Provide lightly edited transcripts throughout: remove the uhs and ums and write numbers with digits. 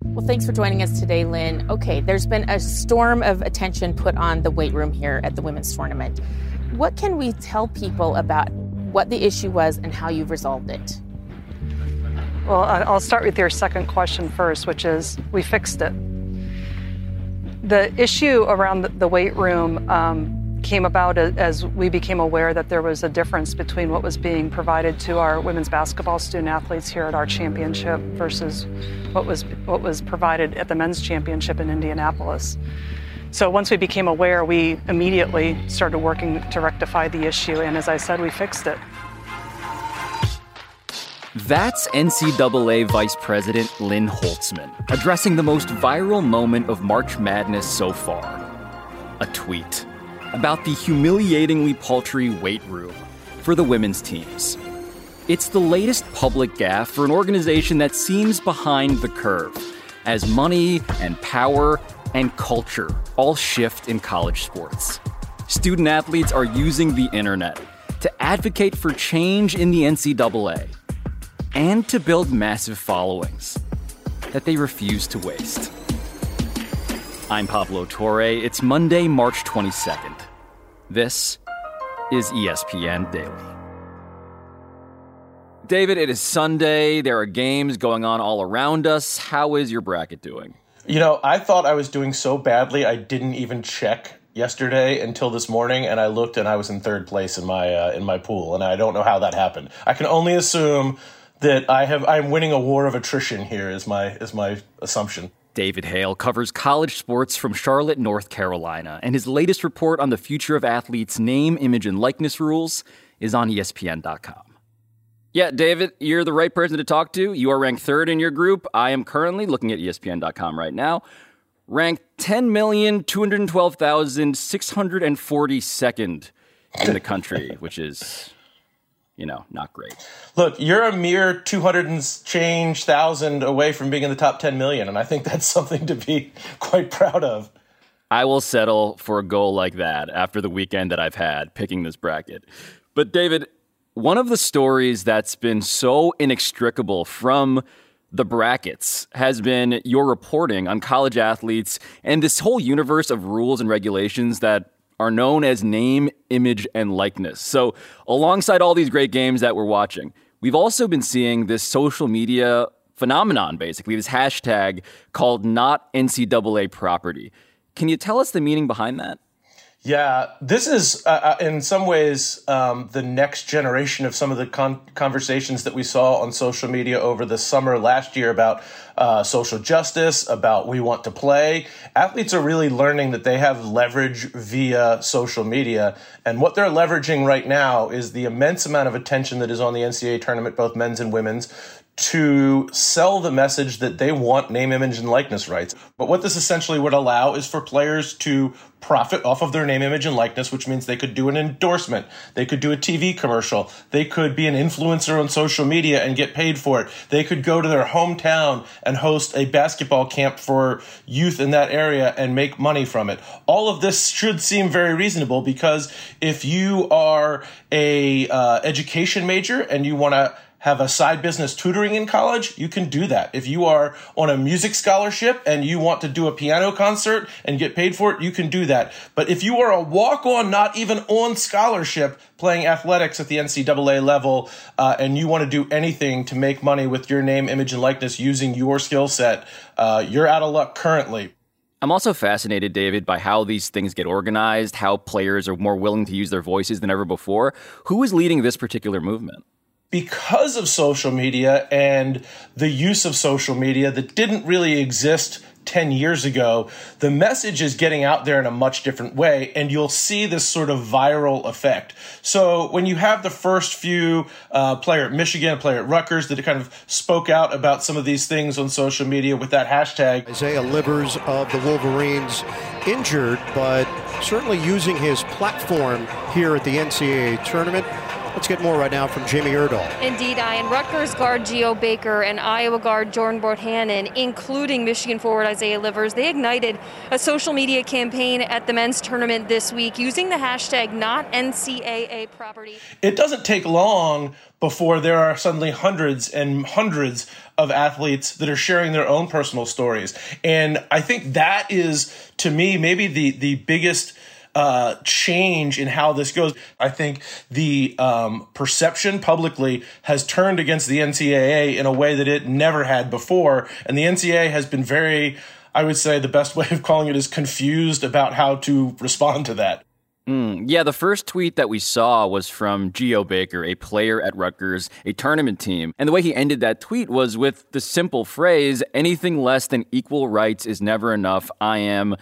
Well, thanks for joining us today, Lynn. Okay, there's been a storm of attention put on the weight room here at the women's tournament. What can we tell people about what the issue was and how you've resolved it? Well, I'll start with your second question first, which is we fixed it. The issue around the weight room came about as we became aware that there was a difference between what was being provided to our women's basketball student athletes here at our championship versus what was provided at the men's championship in Indianapolis. So once we became aware, we immediately started working to rectify the issue, and as I said, we fixed it. That's NCAA Vice President Lynn Holtzman addressing the most viral moment of March Madness so far. A tweet about the humiliatingly paltry weight room for the women's teams. It's the latest public gaffe for an organization that seems behind the curve as money and power and culture all shift in college sports. Student athletes are using the internet to advocate for change in the NCAA and to build massive followings that they refuse to waste. I'm Pablo Torre. It's Monday, March 22nd. This is ESPN Daily. David, it is Sunday. There are games going on all around us. How is your bracket doing? You know, I thought I was doing so badly I didn't even check yesterday until this morning, and I looked and I was in third place in my pool, and I don't know how that happened. I can only assume that I'm winning a war of attrition here is my assumption. David Hale covers college sports from Charlotte, North Carolina, and his latest report on the future of athletes' name, image, and likeness rules is on ESPN.com. Yeah, David, you're the right person to talk to. You are ranked third in your group. I am currently looking at ESPN.com right now, ranked 10,212,642nd in the country, which is, not great. Look, you're a mere 200 and change thousand away from being in the top 10 million, and I think that's something to be quite proud of. I will settle for a goal like that after the weekend that I've had picking this bracket. But David, one of the stories that's been so inextricable from the brackets has been your reporting on college athletes and this whole universe of rules and regulations that are known as name, image, and likeness. So alongside all these great games that we're watching, we've also been seeing this social media phenomenon, basically, this hashtag called not NCAA property. Can you tell us the meaning behind that? Yeah, this is in some ways the next generation of some of the conversations that we saw on social media over the summer last year about social justice, about we want to play. Athletes are really learning that they have leverage via social media. And what they're leveraging right now is the immense amount of attention that is on the NCAA tournament, both men's and women's, to sell the message that they want name, image, and likeness rights. But what this essentially would allow is for players to profit off of their name, image, and likeness, which means they could do an endorsement. They could do a TV commercial. They could be an influencer on social media and get paid for it. They could go to their hometown and host a basketball camp for youth in that area and make money from it. All of this should seem very reasonable because if you are a education major and you want to have a side business tutoring in college, you can do that. If you are on a music scholarship and you want to do a piano concert and get paid for it, you can do that. But if you are a walk-on, not even on scholarship, playing athletics at the NCAA level, and you want to do anything to make money with your name, image, and likeness using your skill set, you're out of luck currently. I'm also fascinated, David, by how these things get organized, how players are more willing to use their voices than ever before. Who is leading this particular movement? Because of social media and the use of social media that didn't really exist 10 years ago, the message is getting out there in a much different way, and you'll see this sort of viral effect. So when you have the first few player at Michigan, player at Rutgers that kind of spoke out about some of these things on social media with that hashtag. Isaiah Livers of the Wolverines injured, but certainly using his platform here at the NCAA tournament Let's get more right now from Jamie Erdahl. Indeed, Ian. Rutgers guard Geo Baker and Iowa guard Jordan Bohannon, including Michigan forward Isaiah Livers, they ignited a social media campaign at the men's tournament this week using the hashtag #NotNCAAProperty. It doesn't take long before there are suddenly hundreds and hundreds of athletes that are sharing their own personal stories. And I think that is, to me, maybe the biggest change in how this goes. I think the perception publicly has turned against the NCAA in a way that it never had before. And the NCAA has been very, I would say the best way of calling it is confused about how to respond to that. Yeah, the first tweet that we saw was from Geo Baker, a player at Rutgers, a tournament team. And the way he ended that tweet was with the simple phrase, anything less than equal rights is never enough. I am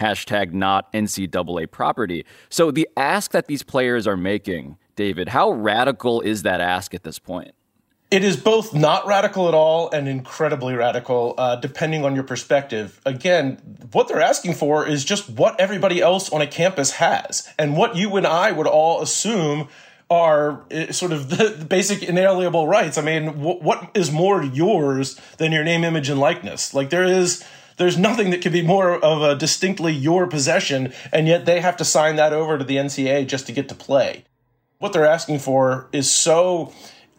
#NotNCAA property. So the ask that these players are making, David, how radical is that ask at this point? It is both not radical at all and incredibly radical, depending on your perspective. Again, what they're asking for is just what everybody else on a campus has, and what you and I would all assume are sort of the basic inalienable rights. I mean, what is more yours than your name, image, and likeness? Like, there's nothing that could be more of a distinctly your possession, and yet they have to sign that over to the NCAA just to get to play. What they're asking for is so,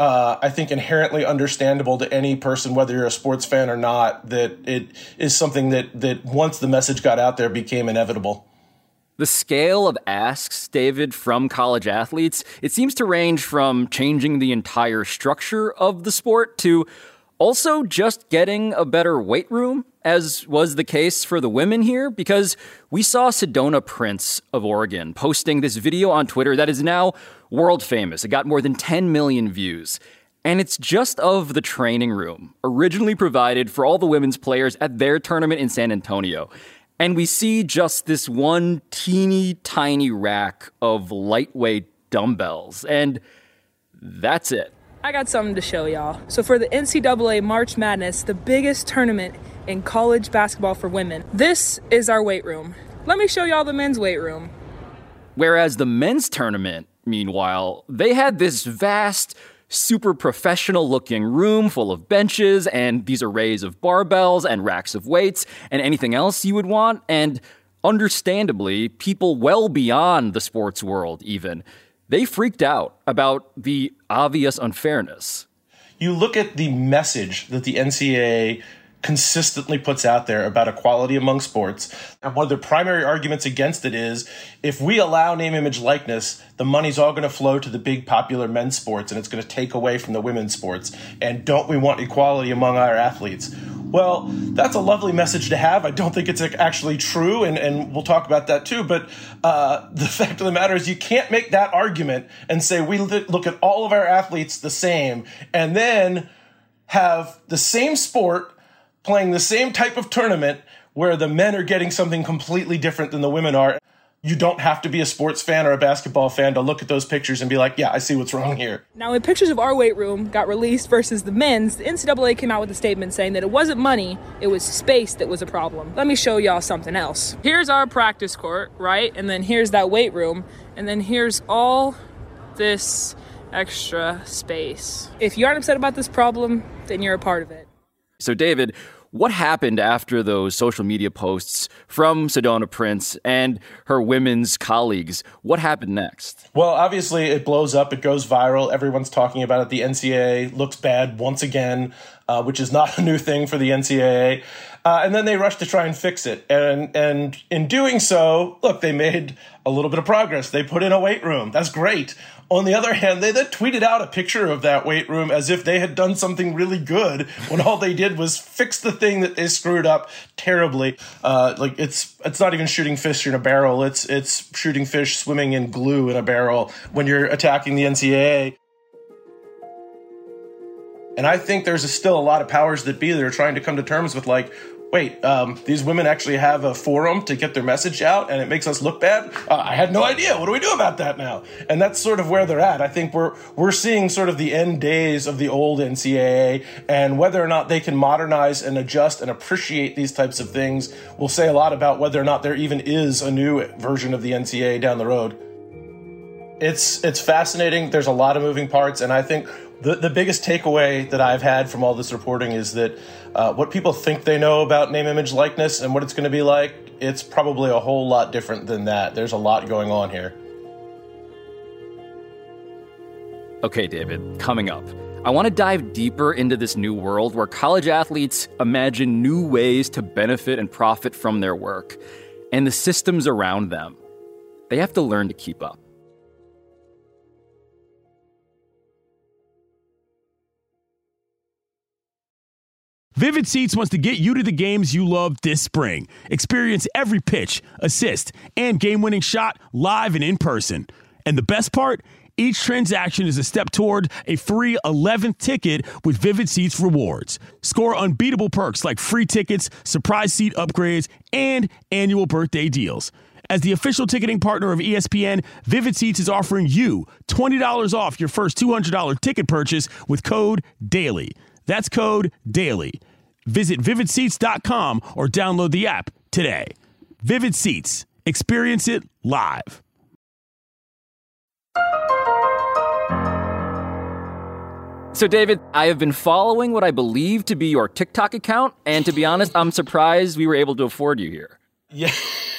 I think, inherently understandable to any person, whether you're a sports fan or not, that it is something that once the message got out there became inevitable. The scale of asks, David, from college athletes, it seems to range from changing the entire structure of the sport to also just getting a better weight room, as was the case for the women here, because we saw Sedona Prince of Oregon posting this video on Twitter that is now world famous. It got more than 10 million views. And it's just of the training room, originally provided for all the women's players at their tournament in San Antonio. And we see just this one teeny tiny rack of lightweight dumbbells. And that's it. I got something to show y'all. So for the NCAA March Madness, the biggest tournament in college basketball for women, this is our weight room. Let me show y'all the men's weight room. Whereas the men's tournament, meanwhile, they had this vast, super professional looking room full of benches and these arrays of barbells and racks of weights and anything else you would want. And understandably, people well beyond the sports world even, they freaked out about the obvious unfairness. You look at the message that the NCAA consistently puts out there about equality among sports, and one of the primary arguments against it is if we allow name, image, likeness, the money's all going to flow to the big popular men's sports and it's going to take away from the women's sports. And don't we want equality among our athletes? Well, that's a lovely message to have. I don't think it's actually true, and we'll talk about that too. But the fact of the matter is you can't make that argument and say we look at all of our athletes the same and then have the same sport playing the same type of tournament where the men are getting something completely different than the women are. You don't have to be a sports fan or a basketball fan to look at those pictures and be like, yeah, I see what's wrong here. Now, when pictures of our weight room got released versus the men's, the NCAA came out with a statement saying that it wasn't money, it was space that was a problem. Let me show y'all something else. Here's our practice court, right? And then here's that weight room. And then here's all this extra space. If you aren't upset about this problem, then you're a part of it. So, David, what happened after those social media posts from Sedona Prince and her women's colleagues? What happened next? Well, obviously, it blows up. It goes viral. Everyone's talking about it. The NCAA looks bad once again, which is not a new thing for the NCAA. And then they rushed to try and fix it. And in doing so, look, they made a little bit of progress. They put in a weight room. That's great. On the other hand, they then tweeted out a picture of that weight room as if they had done something really good when all they did was fix the thing that they screwed up terribly. Like it's not even shooting fish in a barrel. It's shooting fish swimming in glue in a barrel when you're attacking the NCAA. And I think there's still a lot of powers that be that are trying to come to terms with like, wait, these women actually have a forum to get their message out and it makes us look bad? I had no idea. What do we do about that now? And that's sort of where they're at. I think we're seeing sort of the end days of the old NCAA, and whether or not they can modernize and adjust and appreciate these types of things will say a lot about whether or not there even is a new version of the NCAA down the road. It's fascinating. There's a lot of moving parts, and I think the biggest takeaway that I've had from all this reporting is that what people think they know about name, image, likeness and what it's going to be like, it's probably a whole lot different than that. There's a lot going on here. Okay, David, coming up, I want to dive deeper into this new world where college athletes imagine new ways to benefit and profit from their work, and the systems around them. They have to learn to keep up. Vivid Seats wants to get you to the games you love this spring. Experience every pitch, assist, and game-winning shot live and in person. And the best part? Each transaction is a step toward a free 11th ticket with Vivid Seats rewards. Score unbeatable perks like free tickets, surprise seat upgrades, and annual birthday deals. As the official ticketing partner of ESPN, Vivid Seats is offering you $20 off your first $200 ticket purchase with code DAILY. That's code DAILY. Visit vividseats.com or download the app today. Vivid Seats. Experience it live. So, David, I have been following what I believe to be your TikTok account, and to be honest, I'm surprised we were able to afford you here. Yeah.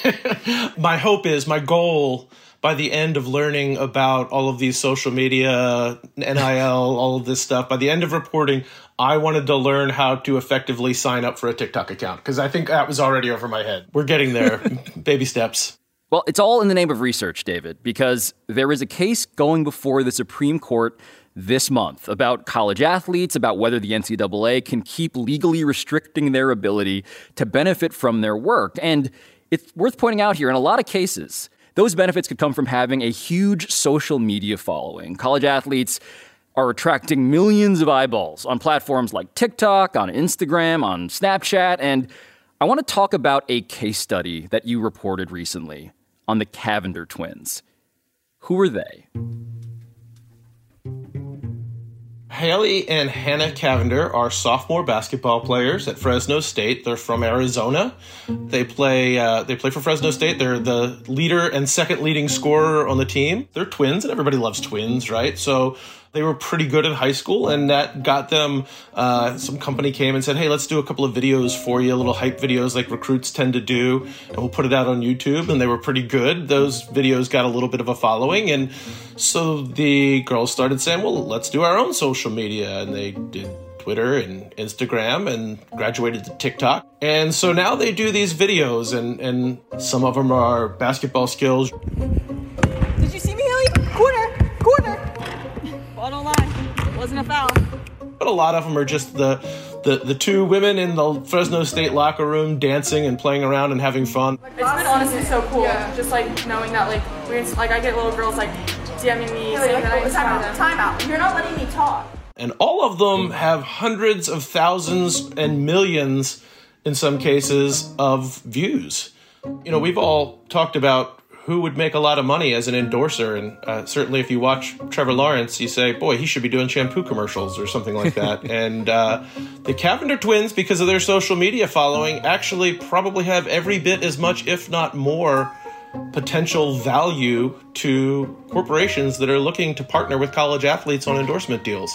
My goal by the end of learning about all of these social media, NIL, all of this stuff, by the end of reporting, I wanted to learn how to effectively sign up for a TikTok account, because I think that was already over my head. We're getting there. Baby steps. Well, it's all in the name of research, David, because there is a case going before the Supreme Court this month about college athletes, about whether the NCAA can keep legally restricting their ability to benefit from their work. And it's worth pointing out here, in a lot of cases, those benefits could come from having a huge social media following. College athletes are attracting millions of eyeballs on platforms like TikTok, on Instagram, on Snapchat. And I want to talk about a case study that you reported recently on the Cavinder twins. Who are they? Haley and Hannah Cavinder are sophomore basketball players at Fresno State. They're from Arizona. They play for Fresno State. They're the leader and second leading scorer on the team. They're twins, and everybody loves twins, right? So they were pretty good in high school, and that got them, some company came and said, hey, let's do a couple of videos for you, little hype videos like recruits tend to do, and we'll put it out on YouTube. And they were pretty good. Those videos got a little bit of a following. And so the girls started saying, well, let's do our own social media. And they did Twitter and Instagram and graduated to TikTok. And so now they do these videos, and some of them are basketball skills. Did you see me, Haley? Corner! Bottom line, wasn't a foul. But a lot of them are just the two women in the Fresno State locker room dancing and playing around and having fun. It's been honestly so cool, just like knowing that I get little girls like DMing me saying that I time out. You're not letting me talk. And all of them have hundreds of thousands and millions, in some cases, of views. You know, we've all talked about who would make a lot of money as an endorser. And certainly if you watch Trevor Lawrence, you say, boy, he should be doing shampoo commercials or something like that. And the Cavinder twins, because of their social media following, actually probably have every bit as much, if not more, potential value to corporations that are looking to partner with college athletes on endorsement deals.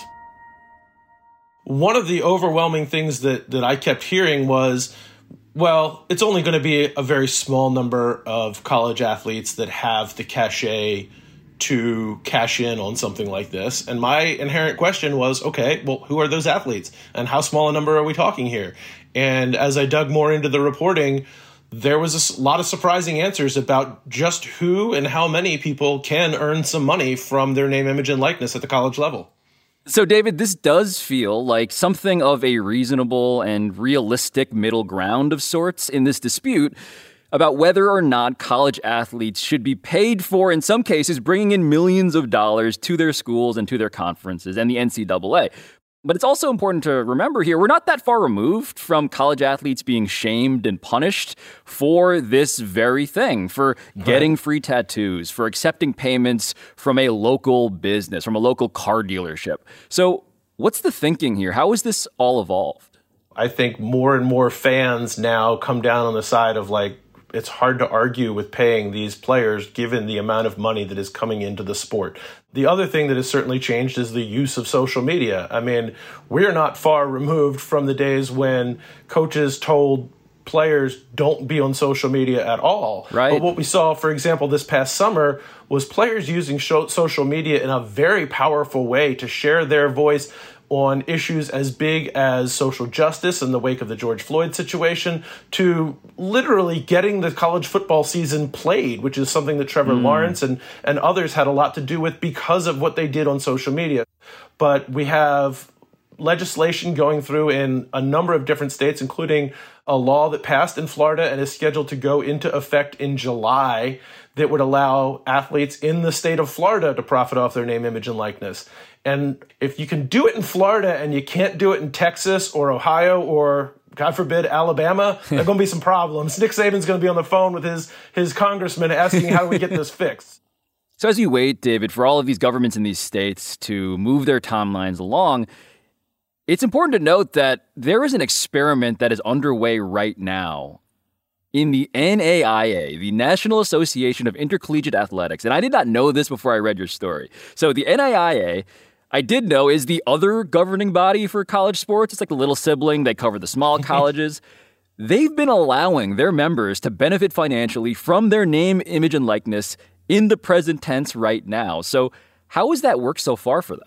One of the overwhelming things that I kept hearing was, well, it's only going to be a very small number of college athletes that have the cachet to cash in on something like this. And my inherent question was, okay, well, who are those athletes? And how small a number are we talking here? And as I dug more into the reporting, there was a lot of surprising answers about just who and how many people can earn some money from their name, image, and likeness at the college level. So, David, this does feel like something of a reasonable and realistic middle ground of sorts in this dispute about whether or not college athletes should be paid for, in some cases, bringing in millions of dollars to their schools and to their conferences and the NCAA. But it's also important to remember here, we're not that far removed from college athletes being shamed and punished for this very thing, for getting free tattoos, for accepting payments from a local business, from a local car dealership. So what's the thinking here? How has this all evolved? I think more and more fans now come down on the side of like, it's hard to argue with paying these players given the amount of money that is coming into the sport. The other thing that has certainly changed is the use of social media. I mean, we're not far removed from the days when coaches told players don't be on social media at all. Right. But what we saw, for example, this past summer was players using social media in a very powerful way to share their voice on issues as big as social justice in the wake of the George Floyd situation, to literally getting the college football season played, which is something that Trevor Lawrence and others had a lot to do with because of what they did on social media. But we have legislation going through in a number of different states, including a law that passed in Florida and is scheduled to go into effect in July that would allow athletes in the state of Florida to profit off their name, image, and likeness. And if you can do it in Florida and you can't do it in Texas or Ohio or, God forbid, Alabama, there are going to be some problems. Nick Saban's going to be on the phone with his congressman asking, how do we get this fixed? So as you wait, David, for all of these governments in these states to move their timelines along, it's important to note that there is an experiment that is underway right now in the NAIA, the National Association of Intercollegiate Athletics. And I did not know this before I read your story. So the NAIA, I did know, is the other governing body for college sports. It's like the little sibling. They cover the small colleges. They've been allowing their members to benefit financially from their name, image, and likeness in the present tense right now. So how has that worked so far for them?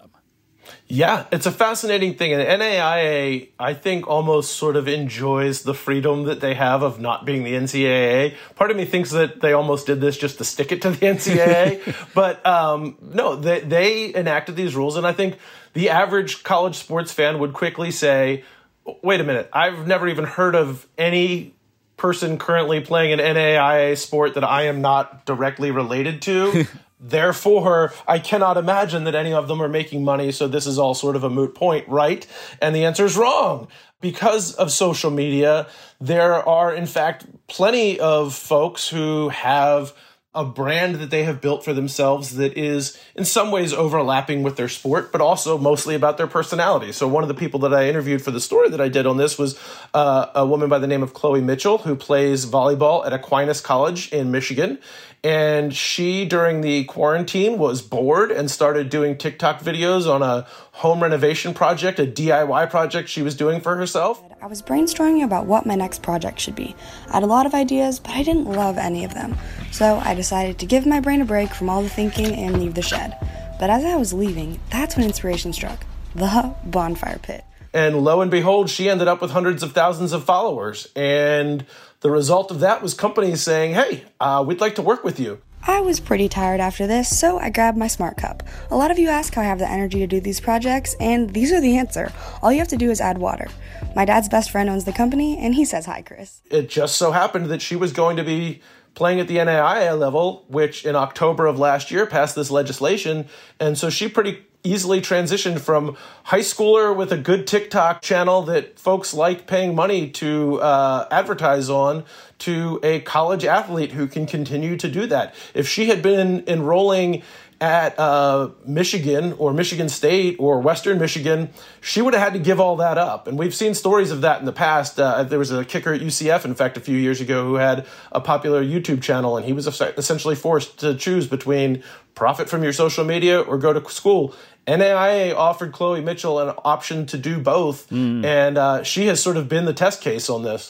Yeah, it's a fascinating thing. And NAIA, I think, almost sort of enjoys the freedom that they have of not being the NCAA. Part of me thinks that they almost did this just to stick it to the NCAA. But no, they enacted these rules. And I think the average college sports fan would quickly say, wait a minute, I've never even heard of any person currently playing an NAIA sport that I am not directly related to. Therefore, I cannot imagine that any of them are making money, so this is all sort of a moot point, right? And the answer is wrong. Because of social media, there are, in fact, plenty of folks who have a brand that they have built for themselves that is in some ways overlapping with their sport, but also mostly about their personality. So one of the people that I interviewed for the story that I did on this was a woman by the name of Chloe Mitchell, who plays volleyball at Aquinas College in Michigan. And she, during the quarantine, was bored and started doing TikTok videos on a home renovation project, a DIY project she was doing for herself. I was brainstorming about what my next project should be. I had a lot of ideas, but I didn't love any of them. So I decided to give my brain a break from all the thinking and leave the shed. But as I was leaving, that's when inspiration struck. The bonfire pit. And lo and behold, she ended up with hundreds of thousands of followers. And the result of that was companies saying, hey, we'd like to work with you. I was pretty tired after this, so I grabbed my Smart Cup. A lot of you ask how I have the energy to do these projects, and these are the answer. All you have to do is add water. My dad's best friend owns the company, and he says hi, Chris. It just so happened that she was going to be playing at the NAIA level, which in October of last year passed this legislation. And so she pretty easily transitioned from high schooler with a good TikTok channel that folks like paying money to advertise on to a college athlete who can continue to do that. If she had been enrolling at Michigan or Michigan State or Western Michigan, she would have had to give all that up. And we've seen stories of that in the past. There was a kicker at UCF, in fact, a few years ago who had a popular YouTube channel, and he was essentially forced to choose between profit from your social media or go to school. NAIA offered Chloe Mitchell an option to do both, and she has sort of been the test case on this.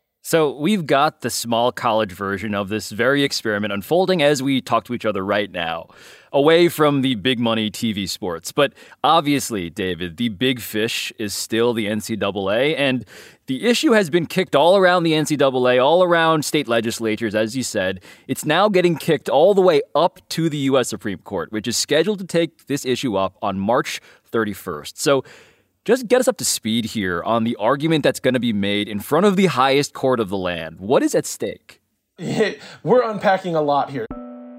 So we've got the small college version of this very experiment unfolding as we talk to each other right now, away from the big money TV sports. But obviously, David, the big fish is still the NCAA, and the issue has been kicked all around the NCAA, all around state legislatures, as you said. It's now getting kicked all the way up to the U.S. Supreme Court, which is scheduled to take this issue up on March 31st. So just get us up to speed here on the argument that's going to be made in front of the highest court of the land. What is at stake? We're unpacking a lot here.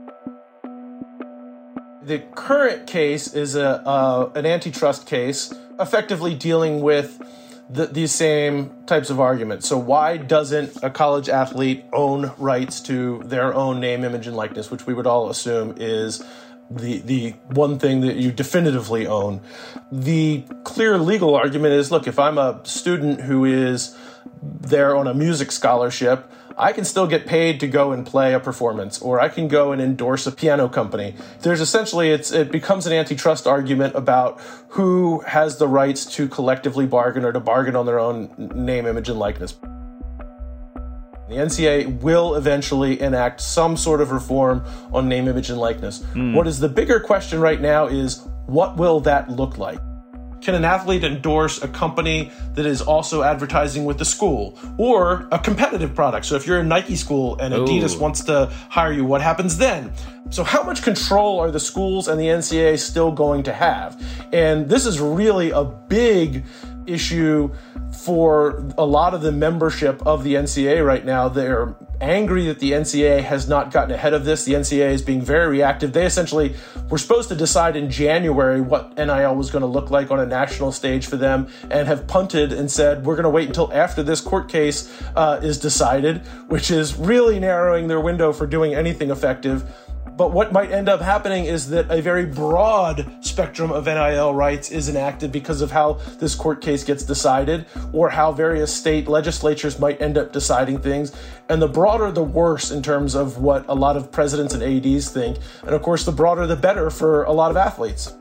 The current case is an antitrust case, effectively dealing with these same types of arguments. So why doesn't a college athlete own rights to their own name, image, and likeness, which we would all assume is the one thing that you definitively own? The clear legal argument is, look, if I'm a student who is there on a music scholarship, I can still get paid to go and play a performance, or I can go and endorse a piano company. There's essentially, it becomes an antitrust argument about who has the rights to collectively bargain or to bargain on their own name, image, and likeness. The NCAA will eventually enact some sort of reform on name, image, and likeness. What is the bigger question right now is, what will that look like? Can an athlete endorse a company that is also advertising with the school, or a competitive product? So if you're a Nike school and Adidas wants to hire you, what happens then? So how much control are the schools and the NCAA still going to have? And this is really a big issue for a lot of the membership of the NCAA right now. They're angry that the NCAA has not gotten ahead of this. The NCAA is being very reactive. They essentially were supposed to decide in January what NIL was going to look like on a national stage for them, and have punted and said, we're going to wait until after this court case is decided, which is really narrowing their window for doing anything effective. But what might end up happening is that a very broad spectrum of NIL rights is enacted because of how this court case gets decided, or how various state legislatures might end up deciding things. And the broader, the worse in terms of what a lot of presidents and ADs think. And of course, the broader, the better for a lot of athletes.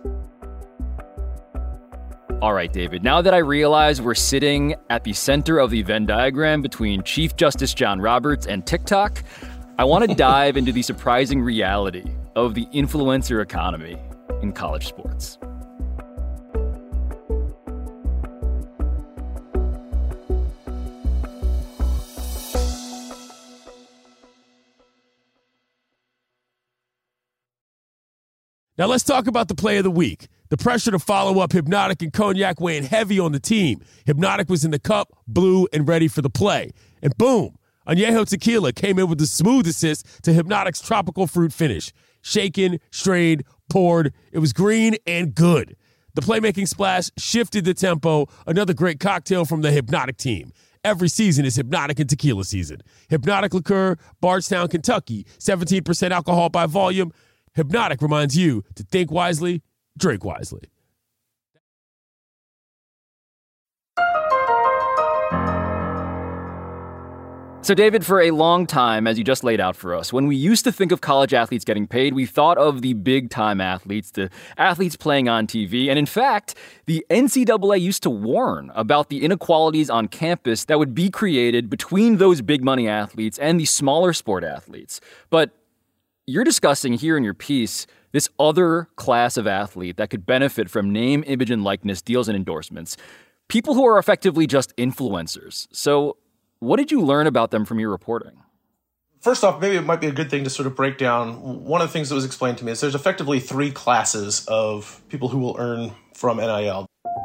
All right, David, now that I realize we're sitting at the center of the Venn diagram between Chief Justice John Roberts and TikTok, I want to dive into the surprising reality of the influencer economy in college sports. Now let's talk about the play of the week. The pressure to follow up Hypnotic and Cognac weighing heavy on the team. Hypnotic was in the cup, blue, and ready for the play. And boom, Añejo Tequila came in with the smooth assist to Hypnotic's tropical fruit finish. Shaken, strained, poured. It was green and good. The playmaking splash shifted the tempo. Another great cocktail from the Hypnotic team. Every season is Hypnotic and Tequila season. Hypnotic Liqueur, Bardstown, Kentucky, 17% alcohol by volume. Hypnotic reminds you to think wisely, drink wisely. So, David, for a long time, as you just laid out for us, when we used to think of college athletes getting paid, we thought of the big-time athletes, the athletes playing on TV. And in fact, the NCAA used to warn about the inequalities on campus that would be created between those big-money athletes and the smaller sport athletes. But you're discussing here in your piece this other class of athlete that could benefit from name, image, and likeness deals and endorsements. People who are effectively just influencers. So what did you learn about them from your reporting? First off, maybe it might be a good thing to sort of break down. One of the things that was explained to me is there's effectively three classes of people who will earn from NIL.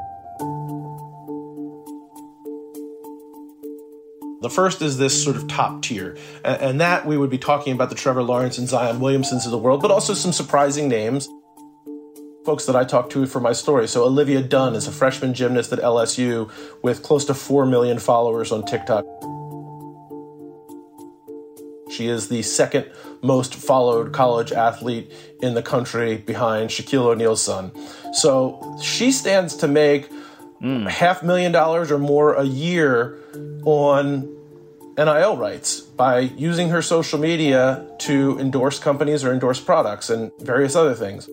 The first is this sort of top tier, and that we would be talking about the Trevor Lawrence and Zion Williamsons of the world, but also some surprising names, folks that I talked to for my story. So Olivia Dunn is a freshman gymnast at LSU with close to 4 million followers on TikTok. She is the second most followed college athlete in the country behind Shaquille O'Neal's son. So she stands to make $500,000 or more a year on NIL rights by using her social media to endorse companies or endorse products and various other things.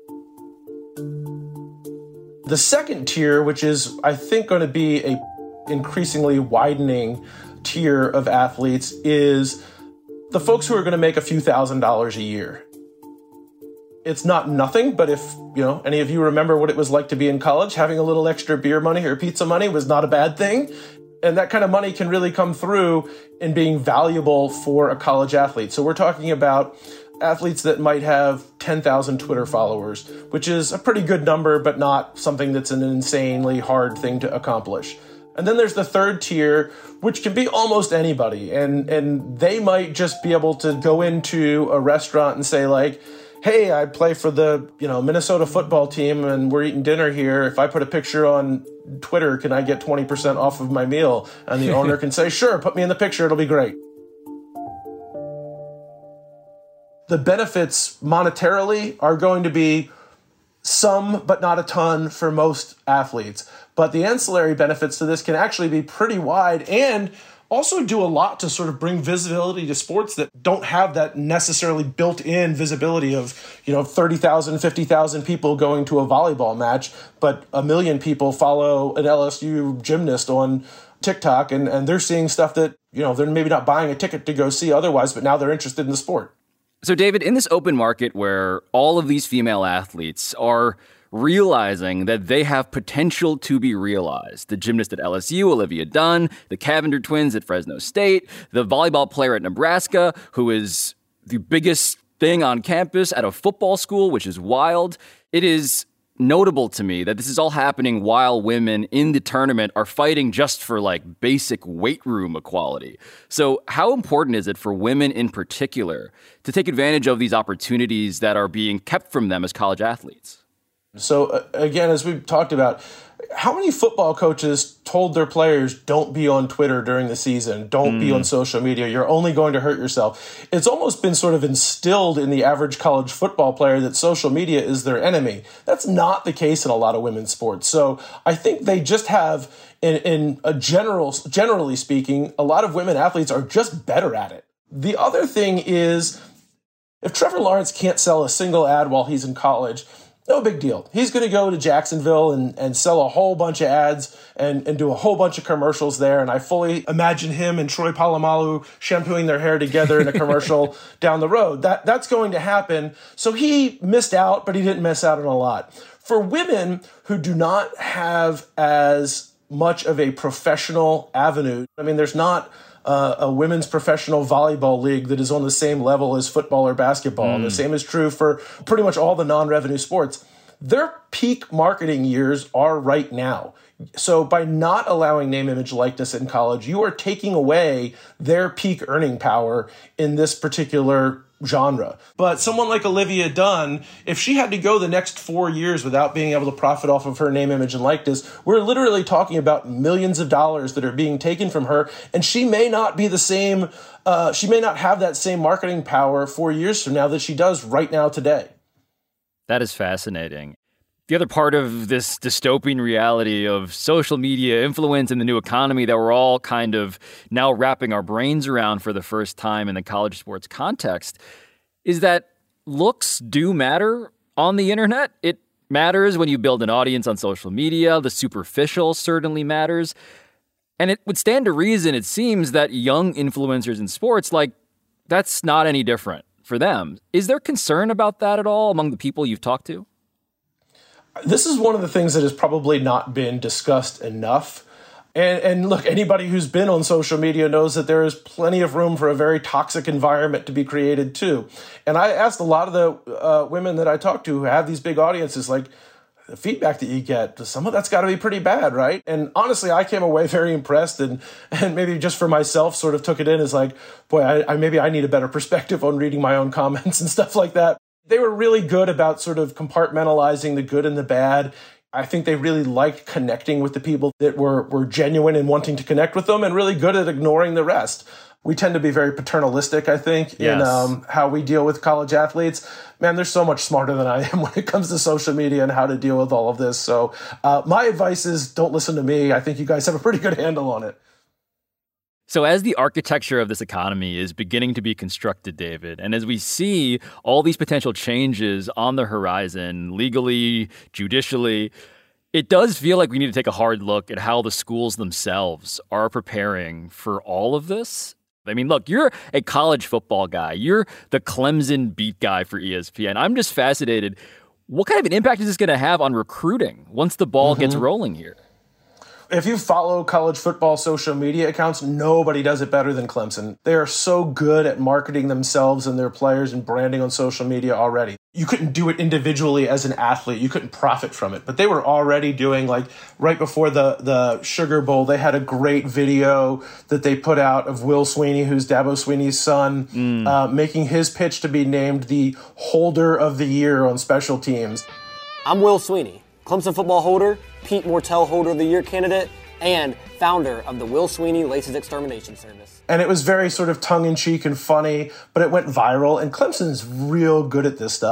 The second tier, which is, I think, going to be a increasingly widening tier of athletes, is the folks who are going to make a few $1,000s a year. It's not nothing, but if, any of you remember what it was like to be in college, having a little extra beer money or pizza money was not a bad thing. And that kind of money can really come through in being valuable for a college athlete. So we're talking about athletes that might have 10,000 Twitter followers, which is a pretty good number, but not something that's an insanely hard thing to accomplish. And then there's the third tier, which can be almost anybody. And they might just be able to go into a restaurant and say, like, hey, I play for the, Minnesota football team and we're eating dinner here. If I put a picture on Twitter, can I get 20% off of my meal? And the owner can say, sure, put me in the picture. It'll be great. The benefits monetarily are going to be some, but not a ton for most athletes. But the ancillary benefits to this can actually be pretty wide and also do a lot to sort of bring visibility to sports that don't have that necessarily built-in visibility of, 30,000, 50,000 people going to a volleyball match, but 1 million people follow an LSU gymnast on TikTok, and they're seeing stuff that, they're maybe not buying a ticket to go see otherwise, but now they're interested in the sport. So, David, in this open market where all of these female athletes are realizing that they have potential to be realized, the gymnast at LSU, Olivia Dunne, the Cavender twins at Fresno State, the volleyball player at Nebraska, who is the biggest thing on campus at a football school, which is wild. It is notable to me that this is all happening while women in the tournament are fighting just for basic weight room equality. So how important is it for women in particular to take advantage of these opportunities that are being kept from them as college athletes? So again, as we've talked about, how many football coaches told their players, don't be on Twitter during the season, don't be on social media, you're only going to hurt yourself? It's almost been sort of instilled in the average college football player that social media is their enemy. That's not the case in a lot of women's sports. So I think they just have, generally speaking, a lot of women athletes are just better at it. The other thing is, if Trevor Lawrence can't sell a single ad while he's in college, no big deal. He's going to go to Jacksonville and sell a whole bunch of ads and do a whole bunch of commercials there. And I fully imagine him and Troy Polamalu shampooing their hair together in a commercial down the road. That's going to happen. So he missed out, but he didn't miss out on a lot. For women who do not have as much of a professional avenue, there's not a women's professional volleyball league that is on the same level as football or basketball. And the same is true for pretty much all the non-revenue sports. Their peak marketing years are right now. So by not allowing name, image, likeness in college, you are taking away their peak earning power in this particular genre. But someone like Olivia Dunne, if she had to go the next 4 years without being able to profit off of her name, image, and likeness, we're literally talking about millions of dollars that are being taken from her, and she may not be the same, she may not have that same marketing power 4 years from now that she does right now today. That is fascinating. The other part of this dystopian reality of social media influence in the new economy that we're all kind of now wrapping our brains around for the first time in the college sports context is that looks do matter on the internet. It matters when you build an audience on social media. The superficial certainly matters. And it would stand to reason, it seems, that young influencers in sports, that's not any different for them. Is there concern about that at all among the people you've talked to? This is one of the things that has probably not been discussed enough. And look, anybody who's been on social media knows that there is plenty of room for a very toxic environment to be created too. And I asked a lot of the women that I talked to who have these big audiences, the feedback that you get, some of that's got to be pretty bad, right? And honestly, I came away very impressed and maybe just for myself sort of took it in as boy, maybe I need a better perspective on reading my own comments and stuff like that. They were really good about sort of compartmentalizing the good and the bad. I think they really liked connecting with the people that were genuine and wanting to connect with them and really good at ignoring the rest. We tend to be very paternalistic, I think, in how we deal with college athletes. Man, they're so much smarter than I am when it comes to social media and how to deal with all of this. So my advice is don't listen to me. I think you guys have a pretty good handle on it. So as the architecture of this economy is beginning to be constructed, David, and as we see all these potential changes on the horizon, legally, judicially, it does feel like we need to take a hard look at how the schools themselves are preparing for all of this. Look, you're a college football guy. You're the Clemson beat guy for ESPN. I'm just fascinated. What kind of an impact is this going to have on recruiting once the ball gets rolling here? If you follow college football social media accounts, nobody does it better than Clemson. They are so good at marketing themselves and their players and branding on social media already. You couldn't do it individually as an athlete. You couldn't profit from it. But they were already doing, right before the Sugar Bowl, they had a great video that they put out of Will Sweeney, who's Dabo Sweeney's son, making his pitch to be named the holder of the year on special teams. I'm Will Sweeney, Clemson football holder, Pete Mortell Holder of the Year candidate, and founder of the Will Sweeney Laces Extermination Service. And it was very sort of tongue-in-cheek and funny, but it went viral, and Clemson's real good at this stuff.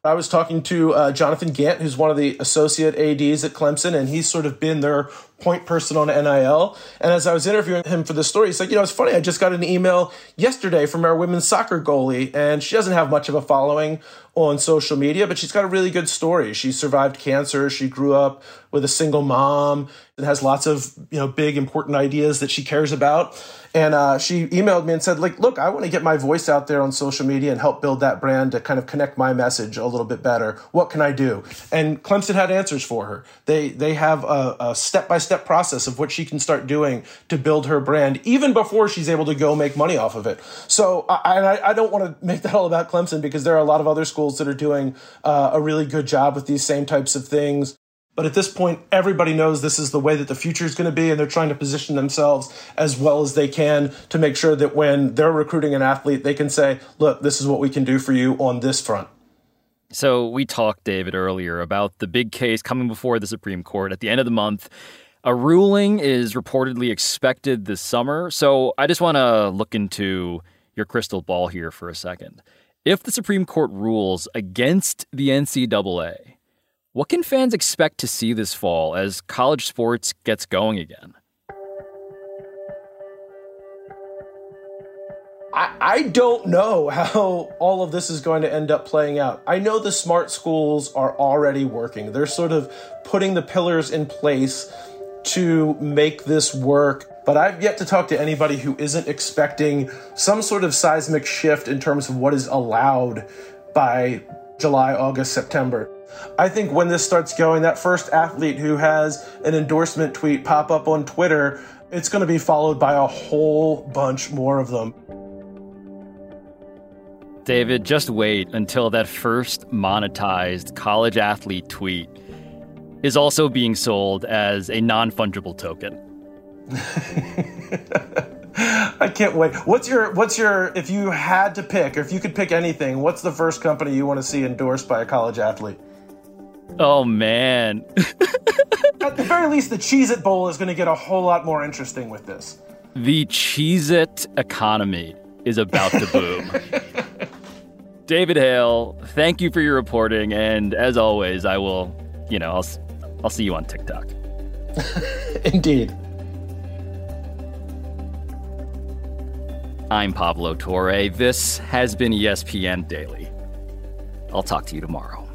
I was talking to Jonathan Gant, who's one of the associate ADs at Clemson, and he's sort of been their point person on NIL. And as I was interviewing him for this story, he's like, it's funny, I just got an email yesterday from our women's soccer goalie, and she doesn't have much of a following on social media, but she's got a really good story. She survived cancer. She grew up with a single mom and has lots of, big, important ideas that she cares about. And she emailed me and said, look, I want to get my voice out there on social media and help build that brand to kind of connect my message a little bit better. What can I do? And Clemson had answers for her. They have a step-by-step process of what she can start doing to build her brand, even before she's able to go make money off of it. So I don't want to make that all about Clemson, because there are a lot of other schools that are doing a really good job with these same types of things. But at this point, everybody knows this is the way that the future is going to be, and they're trying to position themselves as well as they can to make sure that when they're recruiting an athlete, they can say, look, this is what we can do for you on this front. So we talked, David, earlier about the big case coming before the Supreme Court at the end of the month. A ruling is reportedly expected this summer. So I just want to look into your crystal ball here for a second. If the Supreme Court rules against the NCAA, what can fans expect to see this fall as college sports gets going again? I don't know how all of this is going to end up playing out. I know the smart schools are already working. They're sort of putting the pillars in place to make this work. But I've yet to talk to anybody who isn't expecting some sort of seismic shift in terms of what is allowed by July, August, September. I think when this starts going, that first athlete who has an endorsement tweet pop up on Twitter, it's going to be followed by a whole bunch more of them. David, just wait until that first monetized college athlete tweet is also being sold as a non-fungible token. I can't wait. What's your, if you had to pick, or if you could pick anything, what's the first company you want to see endorsed by a college athlete? Oh, man. At the very least, the Cheez-It Bowl is going to get a whole lot more interesting with this. The Cheez-It economy is about to boom. David Hale, thank you for your reporting. And as always, I will, I'll see you on TikTok. Indeed. I'm Pablo Torre. This has been ESPN Daily. I'll talk to you tomorrow.